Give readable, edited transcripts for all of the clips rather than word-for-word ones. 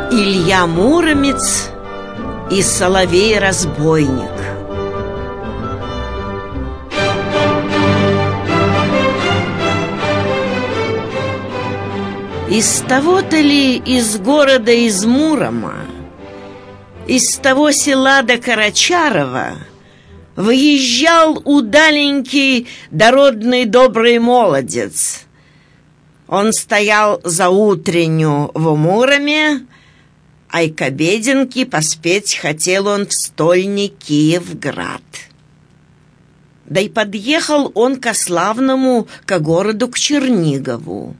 Илья Муромец и Соловей-разбойник. Из того-то ли из города, из Мурома, из того села до Карачарова выезжал удаленький дородный добрый молодец. Он стоял за утренню в Муроме, а и к обеденке поспеть хотел он в стольне Киевград. Да и подъехал он ко славному, ко городу, к Чернигову.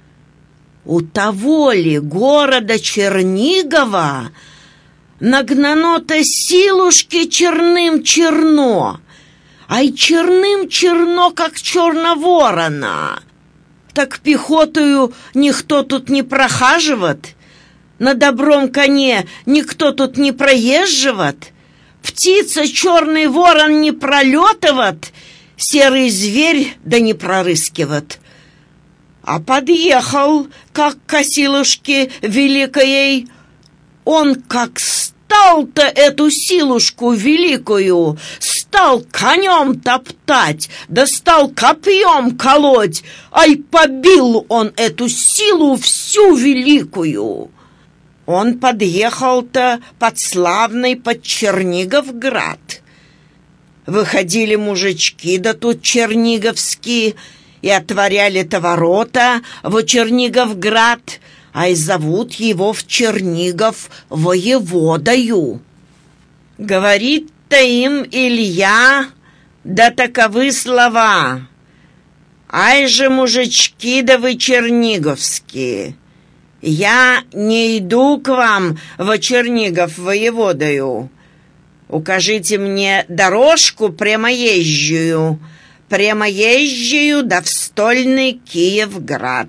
У того ли города Чернигова нагнано-то силушки черным черно, ай черным черно, как черна ворона. Так пехотою никто тут не прохаживает, на добром коне никто тут не проезживает, птица черный ворон не пролетывает, серый зверь да не прорыскивает. А подъехал, как к силушке великой, он как стал-то эту силушку великую, стал конем топтать, да стал копьем колоть, ай побил он эту силу всю великую. Он подъехал-то под славный, под Черниговград. Выходили мужички, да тут черниговские, и отворяли-то ворота в Черниговград, а и зовут его в Чернигов воеводою. Говорит-то им Илья, да таковы слова: «Ай же, мужички, да вы черниговские, я не иду к вам в Чернигов воеводою. Укажите мне дорожку прямоезжую да в стольный Киевград».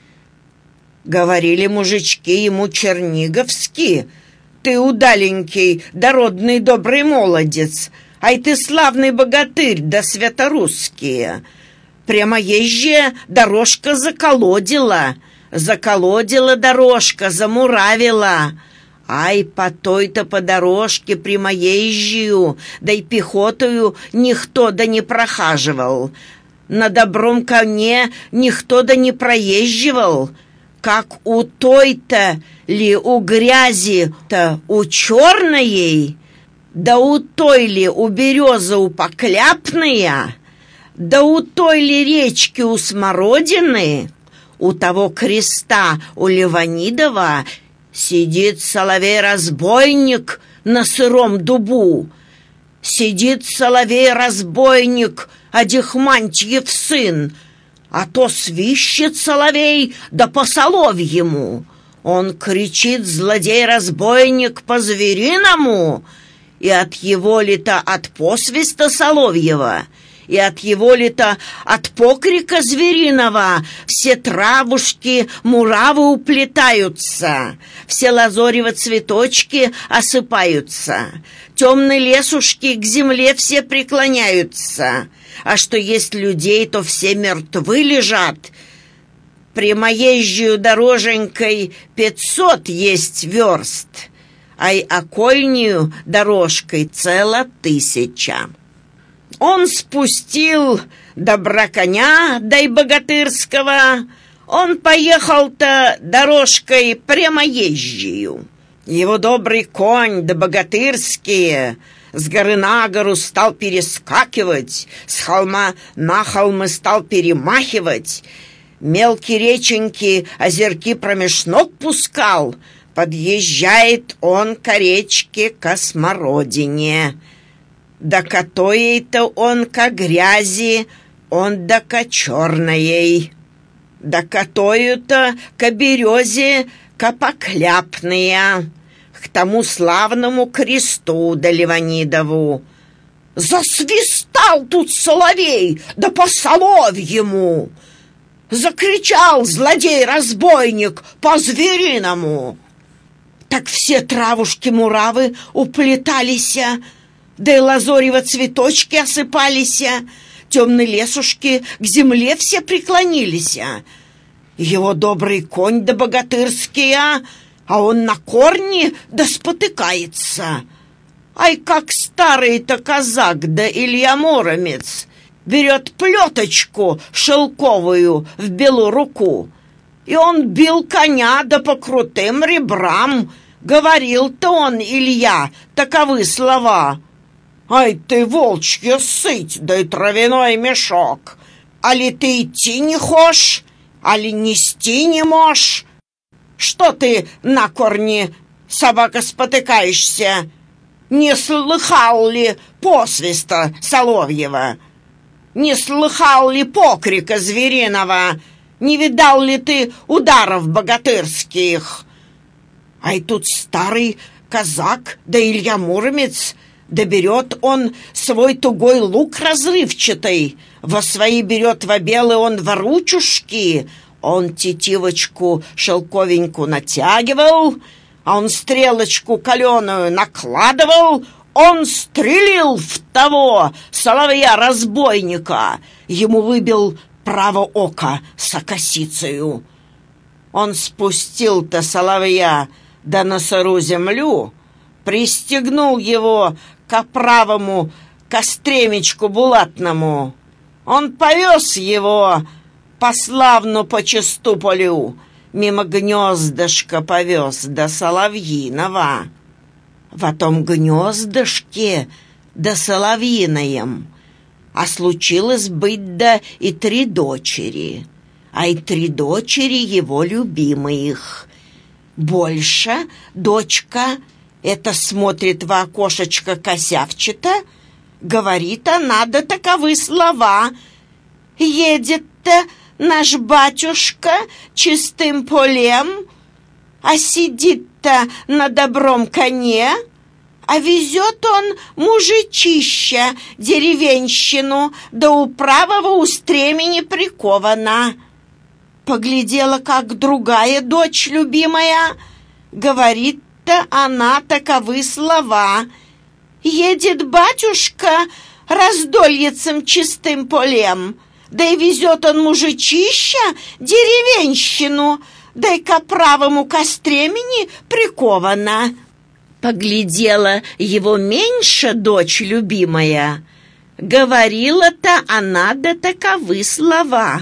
Говорили мужички ему черниговские: «Ты удаленький, дородный добрый молодец, ай ты славный богатырь да святорусские. Прямоезжая дорожка заколодила дорожка, замуравила. Ай, по той-то по дорожке прямоезжию, да и пехотою никто да не прохаживал, на добром коне никто да не проезживал, как у той-то ли у грязи-то у черной, да у той ли у березы у покляпная, да у той ли речки у смородины, у того креста у Леванидова сидит соловей-разбойник на сыром дубу, сидит соловей-разбойник, Адихмантьев сын, а то свищет соловей, да по соловьему. Он кричит, злодей-разбойник, по-звериному, и от его ли-то от посвиста соловьего, и от его ли-то от покрика звериного все травушки, муравы уплетаются, все лазорево цветочки осыпаются, темные лесушки к земле все преклоняются, а что есть людей, то все мертвы лежат. Прямоезжую дороженькой 500 есть верст, а и окольнию дорожкой цело 1000. Он спустил добра коня, да и богатырского, он поехал-то дорожкой прямоезжию. Его добрый конь да богатырские с горы на гору стал перескакивать, с холма на холмы стал перемахивать, мелкие реченьки, озерки промеж ног пускал. Подъезжает он к речке, ко смородине. Да катоей-то он ко грязи, он да ко черноей. Да катою-то ко березе, ко покляпные, к тому славному кресту да Леванидову. Засвистал тут соловей, да по соловьему. Закричал злодей-разбойник по-звериному. Так все травушки-муравы уплетались, да и лазорево цветочки осыпались, темные лесушки к земле все преклонились. Его добрый конь да богатырские а он на корне да спотыкается. Ай, как старый-то казак да Илья Муромец берет плеточку шелковую в белую руку, и он бил коня да по крутым ребрам. Говорил-то он, Илья, таковы слова: «Ай ты, волчья сыть, да и травяной мешок! Али ты идти не хошь, али нести не можешь? Что ты на корне, собака, спотыкаешься? Не слыхал ли посвиста соловьего? Не слыхал ли покрика звериного? Не видал ли ты ударов богатырских?» Ай тут старый казак, да Илья Муромец, да берет он свой тугой лук разрывчатый, во свои берет вобелы он воручушки, он тетивочку шелковенькую натягивал, а он стрелочку каленую накладывал, он стрелил в того соловья-разбойника, ему выбил право ока с окосицею. Он спустил-то соловья да на сыру землю, пристегнул его к правому костремечку булатному. Он повез его пославну по Чистополю, мимо гнездышка повез до Соловьиного. В том гнездышке до Соловьиноем, а случилось быть да и 3 дочери, а и 3 дочери его любимых. Больше дочка это смотрит в окошечко косявчато, говорит она да таковы слова: «Едет-то наш батюшка чистым полем, а сидит-то на добром коне, а везет он мужичища, деревенщину, да у правого устремени прикована». Поглядела, как другая дочь любимая, говорит-то она таковы слова: «Едет батюшка раздольицем чистым полем, да и везет он мужичища, деревенщину, да и ко правому костремени прикована». Поглядела его меньше дочь любимая, говорила-то она да таковы слова: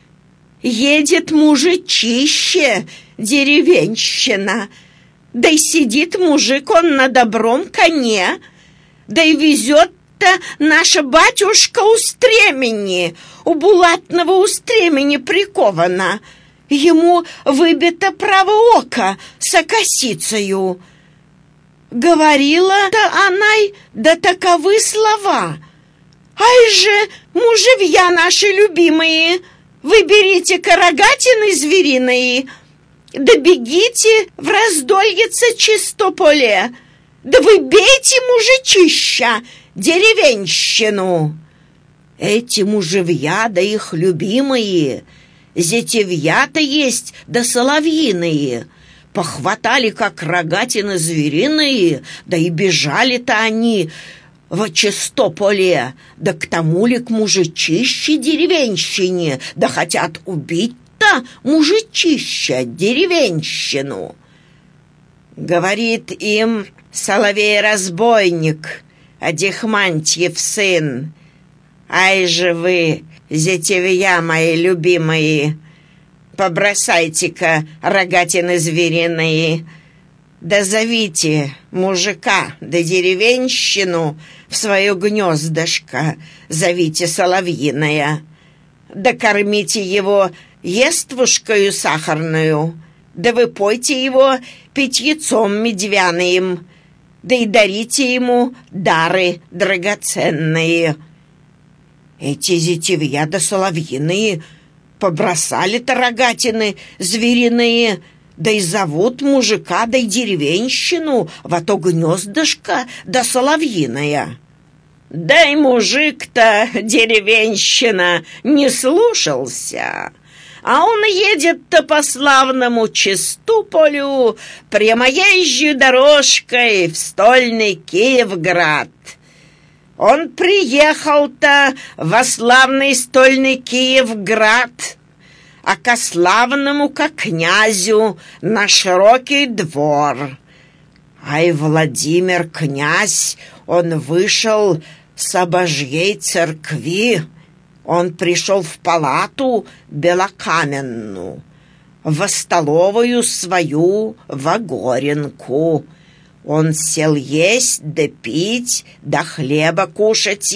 «Едет мужичище, деревенщина, да и сидит мужик он на добром коне, да и везет-то наша батюшка у стремени, у булатного устремени прикована, ему выбито право ока с окосицею». Говорила-то она да таковы слова: «Ай же, мужевья наши любимые, вы берите-ка рогатины звериные, да бегите в раздольице Чистополе, да вы бейте мужичища, деревенщину». Эти мужевья да их любимые, зятевья-то есть да соловьиные, похватали, как рогатины звериные, да и бежали-то они в Чистополе, да к тому ли к мужичище деревенщине, да хотят убить-то мужичища деревенщину. Говорит им соловей-разбойник, Адихмантьев сын: «Ай же вы, зятевья мои любимые, побросайте-ка рогатины звериные, да зовите мужика да деревенщину в свое гнездышко, зовите соловьиное, да кормите его ествушкою сахарную, да вы пойте его питьецом медвяным, да и дарите ему дары драгоценные». Эти зятевья да соловьиные побросали-то рогатины звериные, да и зовут мужика да и деревенщину в то гнездышко да соловьиное. Да и мужик-то, деревенщина, не слушался, а он едет-то по славному Чистополю прямоезжей дорожкой в стольный Киевград. Он приехал-то во славный стольный Киевград, а ко славному, ко князю на широкий двор. Ай, Владимир князь, он вышел с обожьей церкви, он пришел в палату белокаменную, во столовую свою Вагоренку. Он сел есть да пить, да хлеба кушать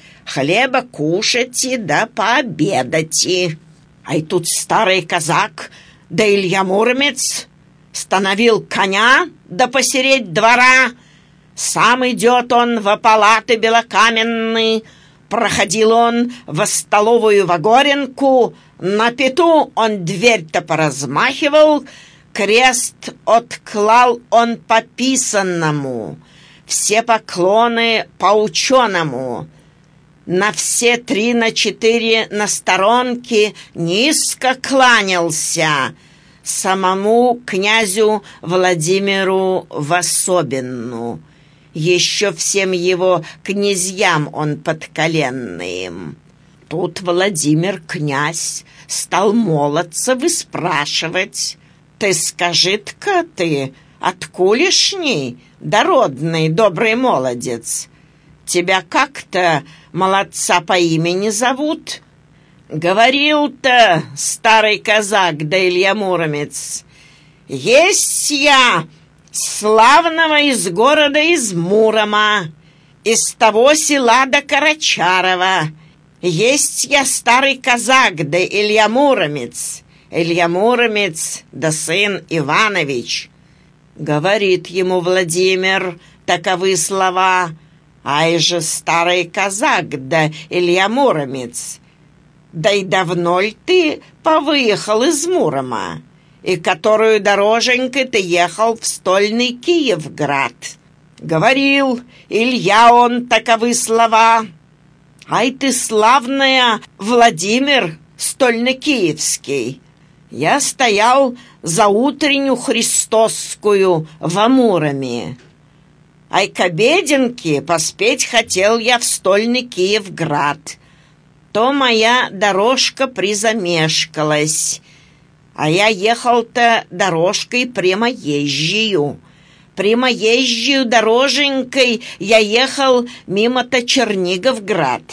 да пообедать. Ай тут старый казак, да Илья Муромец становил коня да посередь двора. Сам идет он во палаты белокаменные, проходил он во столовую Вагоренку, на пету он дверь-то поразмахивал, крест отклал он по писанному, все поклоны по ученому. На все 3 на 4 на сторонке низко кланялся, самому князю Владимиру в особенную. Еще всем его князьям он подколенным. Тут Владимир князь стал молодца выспрашивать: «Ты скажи-ка ты, откулешний, дородный, добрый молодец? Тебя как-то молодца по имени зовут?» Говорил-то старый казак да Илья Муромец: «Есть я славного из города, из Мурома, из того села до Карачарова. Есть я старый казак да Илья Муромец да сын Иванович». Говорит ему Владимир таковы слова: «Ай же старый казак да Илья Муромец, да и давно ли ты повыехал из Мурома? И которую дороженькой ты ехал в стольный Киевград?» Говорил Илья он таковы слова: «Ай ты славная, Владимир стольно-киевский, я стоял за утренню христосскую во Муроме. Ай к обеденке поспеть хотел я в стольный Киевград, то моя дорожка призамешкалась, а я ехал-то дорожкой прямоезжию. Прямоезжию дороженькой я ехал мимо-то Черниговград.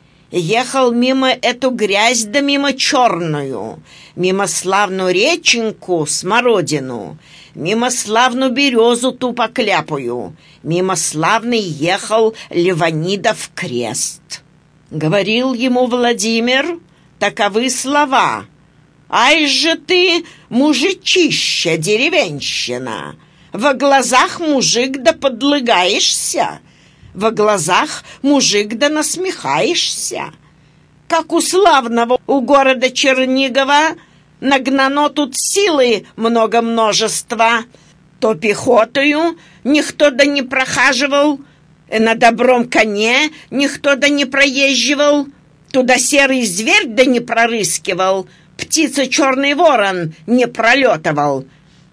Ехал мимо эту грязь да мимо черную, мимо славную реченьку Смородину, мимо славную березу ту покляпую, мимо славный ехал Леванидов крест». Говорил ему Владимир таковы слова: «Ай же ты, мужичища, деревенщина, во глазах мужик да подлыгаешься, во глазах мужик да насмехаешься. Как у славного у города Чернигова нагнано тут силы много множества, то пехотою никто да не прохаживал, на добром коне никто да не проезживал, туда серый зверь да не прорыскивал, птица черный ворон не пролетывал.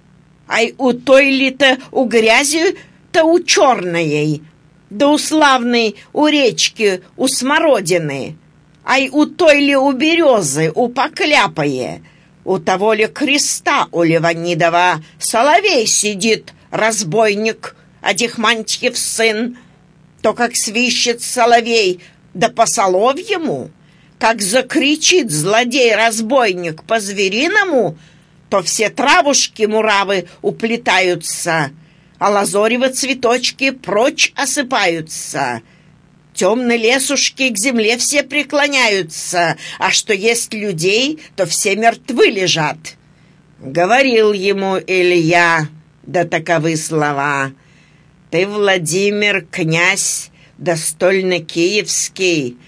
Ай у той ли-то у грязи-то у черной, да у славной у речки у Смородины, ай у той ли у березы у покляпое, у того ли креста у Леванидова соловей сидит, разбойник, Адихмантьев сын, то как свищет соловей, да по соловьему, как закричит злодей-разбойник по-звериному, то все травушки-муравы уплетаются, а лазоревы цветочки прочь осыпаются. Темные лесушки к земле все преклоняются, а что есть людей, то все мертвы лежат. Говорил ему Илья, да таковы слова: «Ты, Владимир, князь, да стольно-киевский,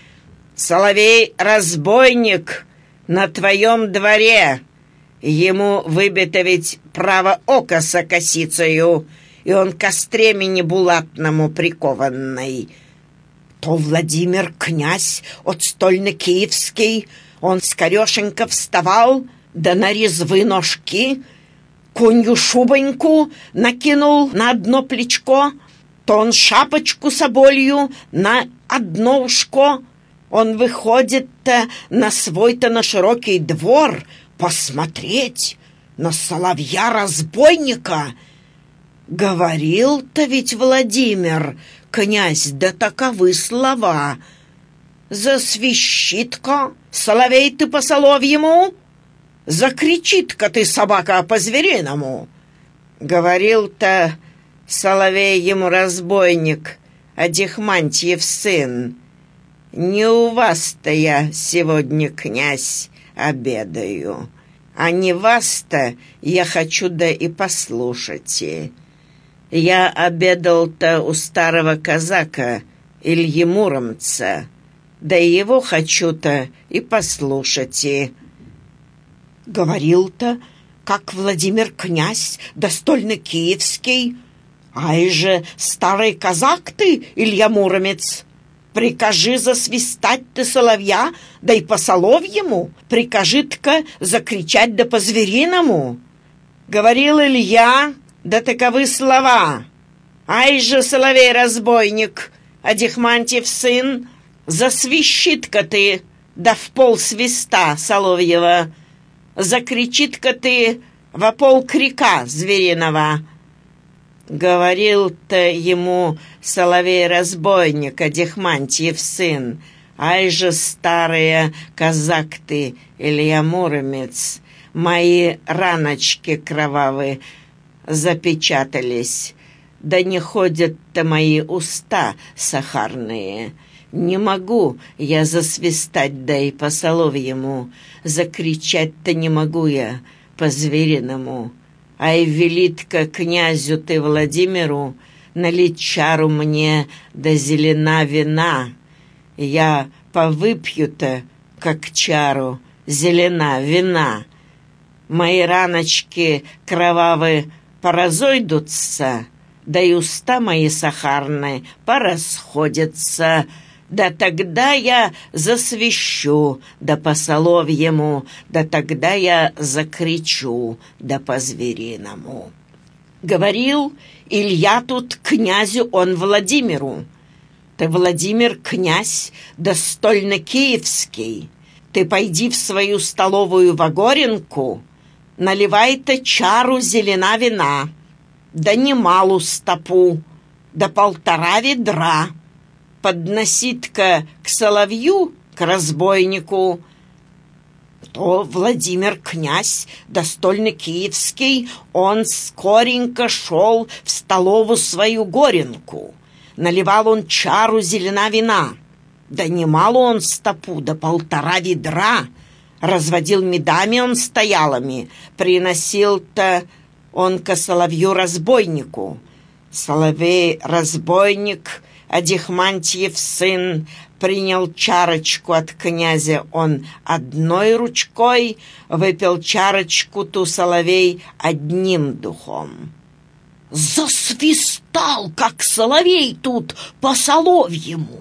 соловей-разбойник на твоем дворе, ему выбито ведь право ока со косицею, и он ко стремени булатному прикованный». То Владимир, князь от стольно-киевский, он скорешенько вставал, да на резвы ножки конью шубоньку накинул на одно плечко, то он шапочку соболью на одно ушко. Он выходит-то на свой-то на широкий двор, посмотреть на соловья-разбойника. Говорил-то ведь Владимир, князь, да таковы слова. Засвищит-ка, соловей ты по соловьему, закричит-ка ты, собака, по-звериному. Говорил-то соловей ему разбойник, Адихмантьев сын. Не у вас-то я сегодня, князь, обедаю, а не вас-то я хочу да и послушайте. Я обедал-то у старого казака Ильи Муромца, да и его хочу-то и послушайте. Говорил-то, как Владимир князь, достольно киевский. Ай же, старый казак ты, Илья Муромец! Прикажи засвистать ты соловья, да и по соловьему, прикажи-тка закричать да по-звериному. Говорил Илья, да таковы слова. Ай же, соловей-разбойник, Адихмантьев сын, засвищит-ка ты, да в пол свиста соловьева, закричит-ка ты во пол крика звериного. Говорил-то ему соловей-разбойник, Адихмантьев сын, ай же, старые казак ты, Илья Муромец, мои раночки кровавые запечатались, да не ходят-то мои уста сахарные. Не могу я засвистать, да и по соловьему, закричать-то не могу я по-звериному. Ай, велит-ка князю ты Владимиру налить чару мне да зелена вина. Я повыпью-то, как чару, зелена вина. Мои раночки кровавые поразойдутся, да и уста мои сахарные порасходятся. Да тогда я засвищу, да по соловьему, да тогда я закричу, да по-звериному. Говорил Илья тут князю он Владимиру. Ты, Владимир, князь, достольно киевский. Ты пойди в свою столовую Вагоренку, наливай-то чару зелена вина, да немалу стопу, да 1,5 ведра. Подносит-ка к соловью, к разбойнику. То Владимир князь, достольно киевский, он скоренько шел в столову свою Горенку. Наливал он чару зелена вина, да немало он стопу, да 1,5 ведра. Разводил медами он стоялами, приносил-то он ко соловью-разбойнику. Соловей-разбойник, Адихмантьев сын, принял чарочку от князя он одной ручкой, выпил чарочку ту соловей одним духом. Засвистал, как соловей тут по соловьему.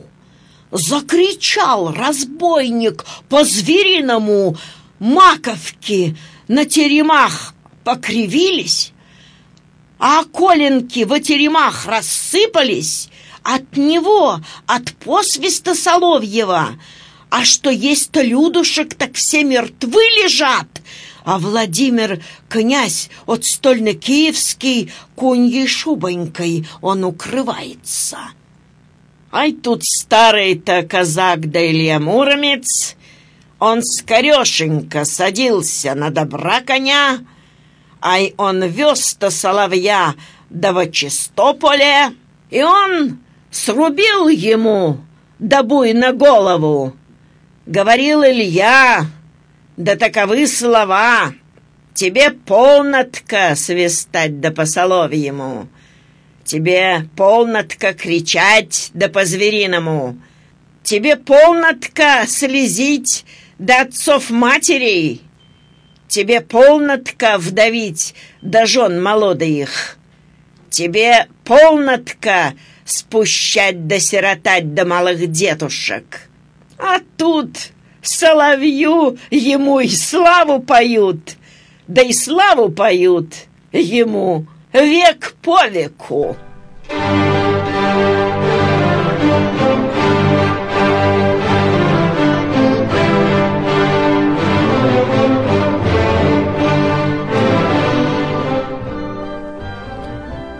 Закричал разбойник по-звериному, маковки на теремах покривились, а коленки в теремах рассыпались от него, от посвиста соловьева. А что есть-то людушек, так все мертвы лежат. А Владимир князь от стольно киевский куньей шубонькой он укрывается. Ай тут старый-то казак да Илья Муромец, он скорешенько садился на добра коня, ай он вез-то соловья да во Чистополе, и он срубил ему добуй на голову. Говорил Илья, да таковы слова, тебе полнотка свистать да по соловьему, тебе полнотка кричать да по-звериному, тебе полнотка слезить да отцов-матерей, тебе полнотка вдовить да жен молодых, тебе полнотка спущать да сиротать да малых детушек. А тут соловью ему и славу поют, да и славу поют ему век по веку.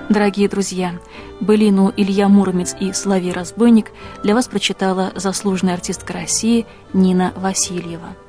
Дорогие друзья, былину «Илья Муромец и Соловей-разбойник» для вас прочитала заслуженная артистка России Нина Васильева.